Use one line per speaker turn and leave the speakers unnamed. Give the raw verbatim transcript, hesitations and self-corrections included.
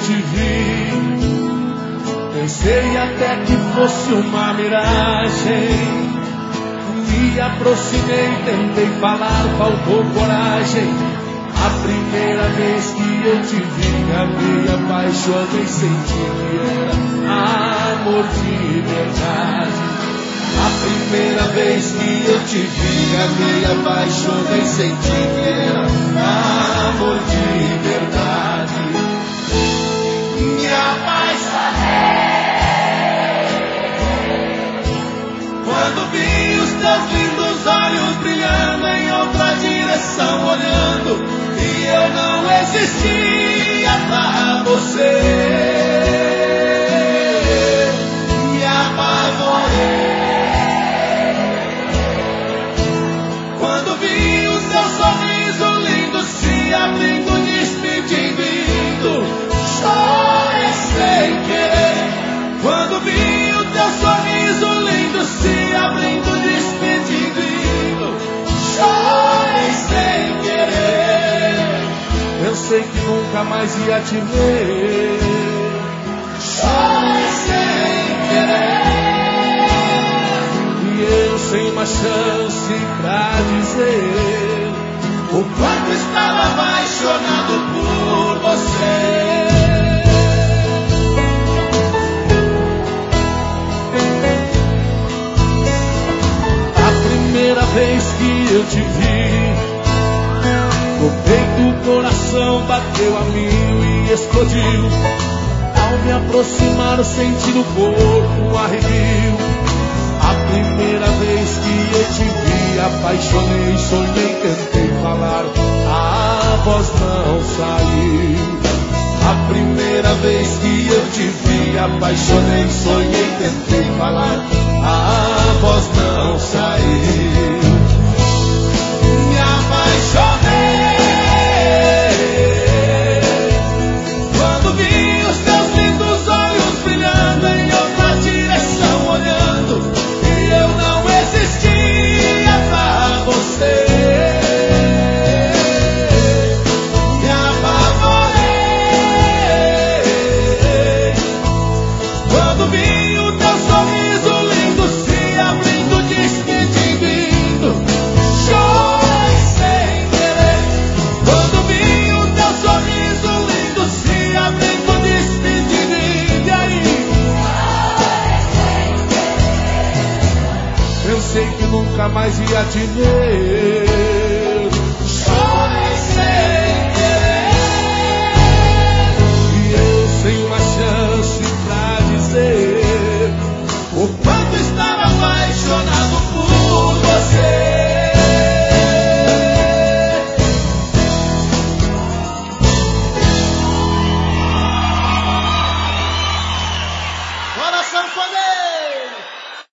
te vi, pensei até que fosse uma miragem. Me aproximei, tentei falar, faltou coragem. A primeira vez que eu te vi, amei, apaixonei, senti que era amor de verdade. A primeira vez que eu te vi, amei, apaixonei, senti que era amor de verdade. Me apaixonei quando vi os teus lindos olhos brilhando em outra direção, olhando, e eu não existia pra você. Me apavorei quando vi o teu sorriso lindo se abrindo, despedindo. Chorei sem querer quando vi o teu sorriso lindo se abrindo, despedindo. Chorei sem querer, pensei que nunca mais ia te ver. Chorei sem querer, e eu sem uma chance pra dizer o quanto estava apaixonado por você. A primeira vez que eu te vi, no peito o coração bateu a mil e explodiu. Ao me aproximar senti no corpo um arrepio. A primeira vez que eu te vi, apaixonei, sonhei, tentei falar, a voz não saiu. A primeira vez que eu te vi, apaixonei, sonhei, tentei falar, a voz não saiu. Me apaixonei quando vi os teus lindos olhos brilhando em outra direção, olhando, e eu não existia pra você. Me apavorei quando vi o teu sorriso lindo se abrindo, despedindo, indo. Chorei sem querer quando vi o teu sorriso lindo se abrindo, despedindo, indo. E aí? Pensei que nunca mais ia te ver.